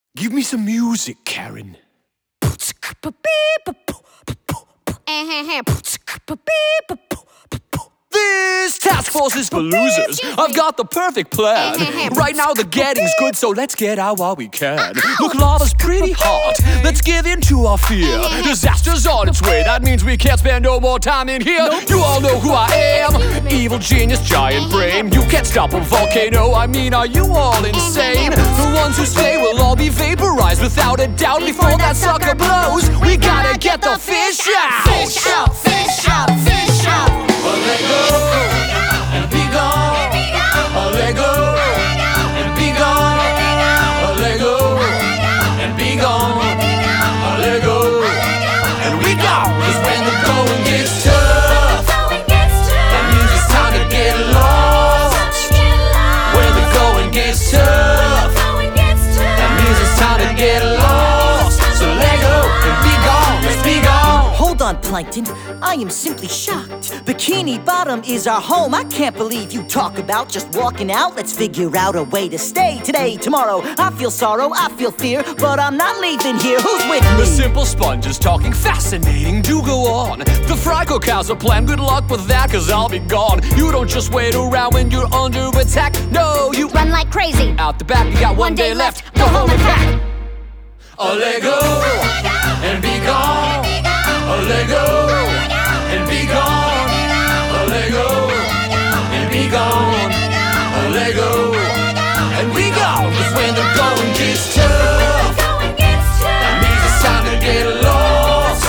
Give me some music, Karen. This task force is for losers. I've got the perfect plan. Right now the getting's good, so let's get out while we can. Look, lava's pretty hot. Let's give in to our fear. Disaster's on its way. That means we can't spend no more time in here. You all know who I am. Evil genius, giant brain. You can't stop a volcano. I mean, are you all insane? The ones who stay will all be vaporized without a doubt. Before that sucker blows, we gotta get the fish out. Fish out, fish out, fish out. Let go and be gone. Let go and be gone. Let go and be gone. Let go and we gone. 'Cause when the going gets tough, that means it's time to get lost. When the going gets tough, that means it's time to get lost. So let go and be gone. Let's be gone. Hold on, Plankton, I am simply shocked. Bikini Bottom is our home. I can't believe you talk about just walking out. Let's figure out a way to stay today, tomorrow. I feel sorrow, I feel fear, but I'm not leaving here. Who's with me? The simple sponge is talking fascinating. Do go on. The Frico cows a plan. Good luck with that, 'cause I'll be gone. You don't just wait around when you're under attack. No, you run like crazy. Out the back, you got one day left. Go home and pack. Let go and be gone. Let go and be gone. Let go and be gone. Let go and be gone. 'Cause when the going gets tough, that means it's time to get lost.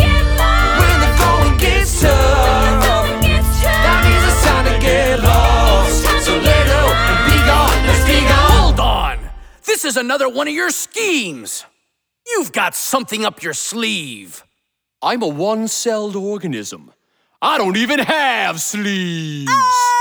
When the going gets tough, that means it's time to get lost. So let go and be gone. Let's be gone. Hold on! This is another one of your schemes. You've got something up your sleeve. I'm a one-celled organism. I don't even have sleeves.